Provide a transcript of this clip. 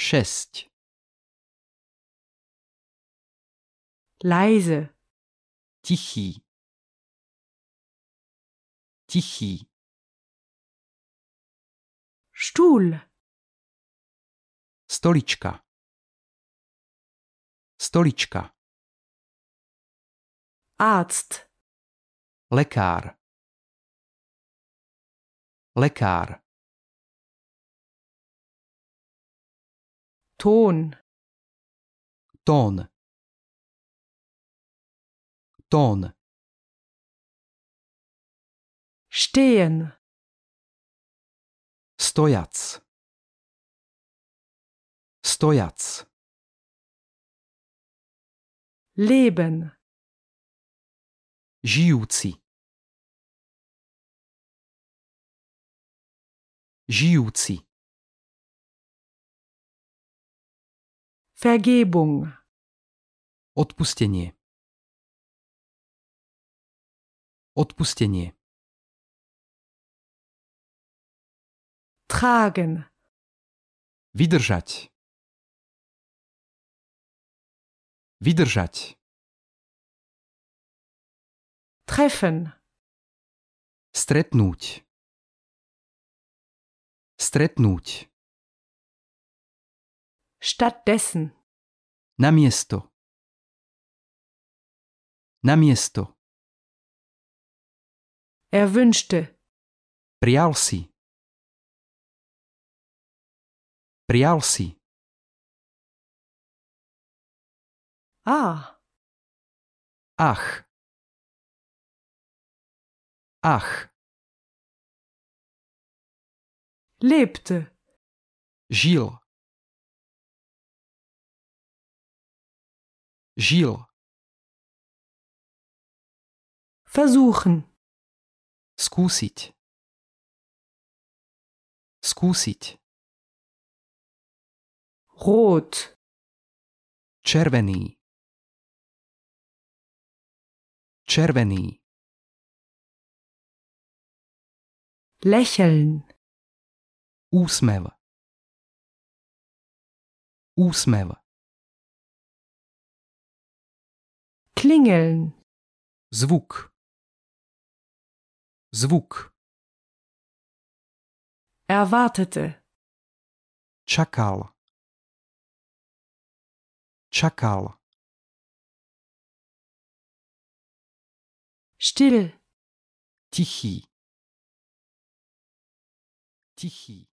6. Leise. Tichý. Tichý. Stuhl. Stolička. Stolička. Arzt. Lekár. Lekár. Ton. Tón. Tón. Stehen. Stojac. Stojac. Leben. Žijúci. Žijúci. Vergebung. Odpustenie. Odpustenie. Tragen. Vydržať. Vydržať. Treffen. Stretnúť. Stretnúť. Stattdessen. Namiesto. Namiesto. Er wünschte. Prial si. Prial si. Ah. Ach. Ach. Lebte. Žil. Žil. Versuchen. Skúsiť. Skúsiť. Rot. Červený. Červený. Lächeln. Úsmev. Úsmev. Klingeln. Zvuk. Zvuk. Erwartete. Čakal. Čakal. Still. Tichý. Tichý.